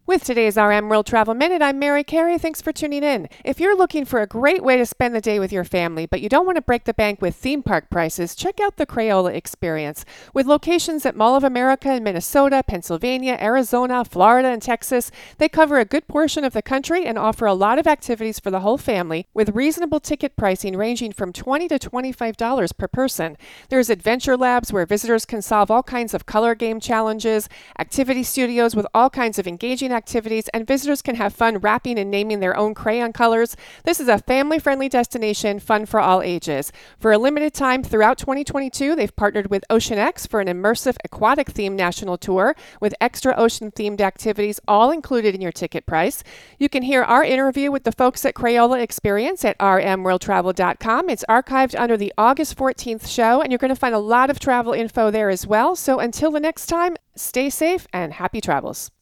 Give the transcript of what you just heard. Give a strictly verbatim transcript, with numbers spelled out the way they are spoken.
With today's R M World Travel Minute, I'm Mary Carey. Thanks for tuning in. If you're looking for a great way to spend the day with your family, but you don't want to break the bank with theme park prices, check out the Crayola Experience. With locations at Mall of America in Minnesota, Pennsylvania, Arizona, Florida, and Texas, they cover a good portion of the country and offer a lot of activities for the whole family, with reasonable ticket pricing ranging from twenty dollars to twenty-five dollars per person. There's adventure labs where visitors can solve all kinds of color game challenges, activity studios with all kinds of engaging activities, and visitors can have fun wrapping and naming their own crayon colors. This is a family-friendly destination, fun for all ages. For a limited time throughout twenty twenty-two, they've partnered with OceanX for an immersive aquatic-themed national tour with extra ocean-themed activities all included in your ticket price. You can hear our interview with the folks at Crayola Experience at r m world travel dot com. It's archived under the August fourteenth show, and you're going to find a lot of travel info there as well. So until the next time, stay safe and happy travels.